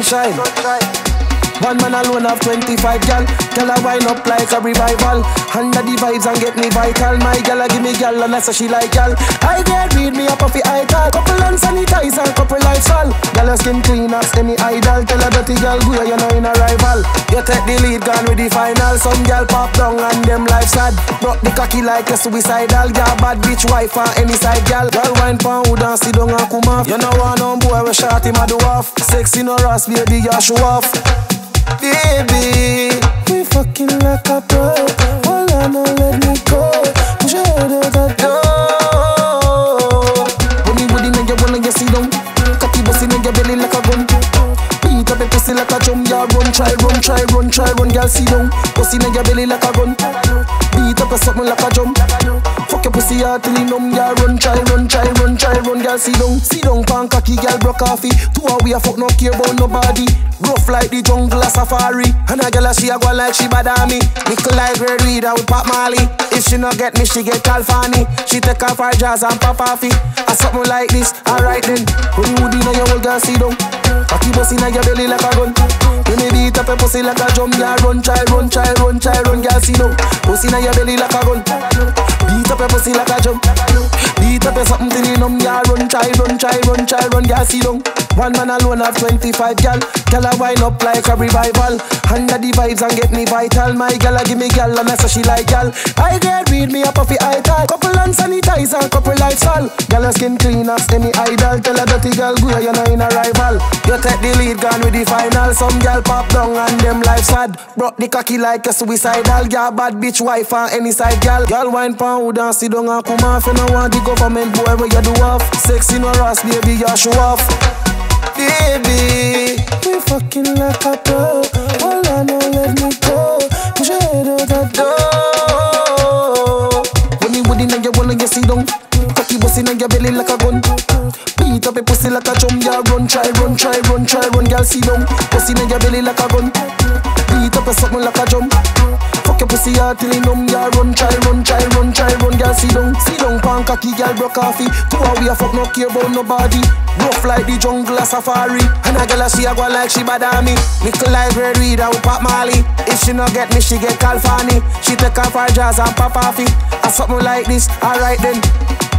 sunshine. One man alone have 25 gal. Gal a wind up like a revival. Under the vibes and get me vital. My gal a give me gal and I say she like gal. I get read me up off the ital. Couple hand sanitizer, couple lifestyle. Gal a skin clean as any idol. Tell a dirty gal go you know in a rival. You take the lead, gone with the final. Some gal pop down and them life sad. Broke the cocky like a suicidal. Yeah, bad bitch wife and any side gal. Gal wine pan hood and sit down and come off. You know one on boy we shot him a do off. Sexy no rust baby you show off. Baby, we fucking like a pro. Hold on, don't let me go. Push your head out the door. When you woody nigga wanna get sit down. Cocky bustin' in your belly like a gun. Beat up a pussy like a drum. Yeah, run, try, girl sit down. Pussy in your belly like a gun. Beat up a something like a drum. Fuck your pussy hard till you numb. Yeah, run, try, girl sit down. Sit down, pan cocky, girl broke coffee. Two hours we a fuck no care about nobody. Rough like the jungle a safari. And a girl she a go like she bad on me. Nickel like red weed out with Pop Marley. If she not get me, she get Calfani. She take off her jazz and pop off it. A something like this, alright then. When you would in your old girl sit down. Cocky bust in your belly like a gun. When you beat up a pussy like a drum. Yeah, run, girl sit down. Pussy in your belly like a gun. Beat up a pussy like a drum. Beat up a something till you numb. Yeah, run, girl sit down. One man alone have 25 gal. Gal a wind up like a revival. Under the vibes and get me vital. My gal a give me gal and I say she like gal. I get read me up off the ital. Couple hand sanitizer, couple lifestyle. Gal a skin clean as any idol. Tell a dirty gal go you know in a rival. You take the lead, gone with the final. Some gal pop down and them life sad. Broke the cocky like a suicidal. Yeah, bad bitch wife and any side gal. Gal wine pan hood and sit down and come off. You know want the government boy where you do off. Sexy no rust baby you show off. Baby, we fucking like a pro. Hold on, don't let me go. Push your head out the door. When you would in and you wanna get sit down. Cocky bustin' in your belly like a gun. Beat up a pussy like a drum. Yeah, run, girl sit down. Pussy in your belly like a gun. Beat up a something like a drum. Fuck your pussy hard till you numb. Yeah, run, girl sit down. Sit down, pan cocky, girl broke coffee. 2 hours we a fuck no care about nobody. Rough like the jungle a safari. And a girl she a go like she bad on me. Nickel like red weed out with Pop Marley. If she not get me, she get Calfani. She take off her jazz and pop off it. A something like this, alright then.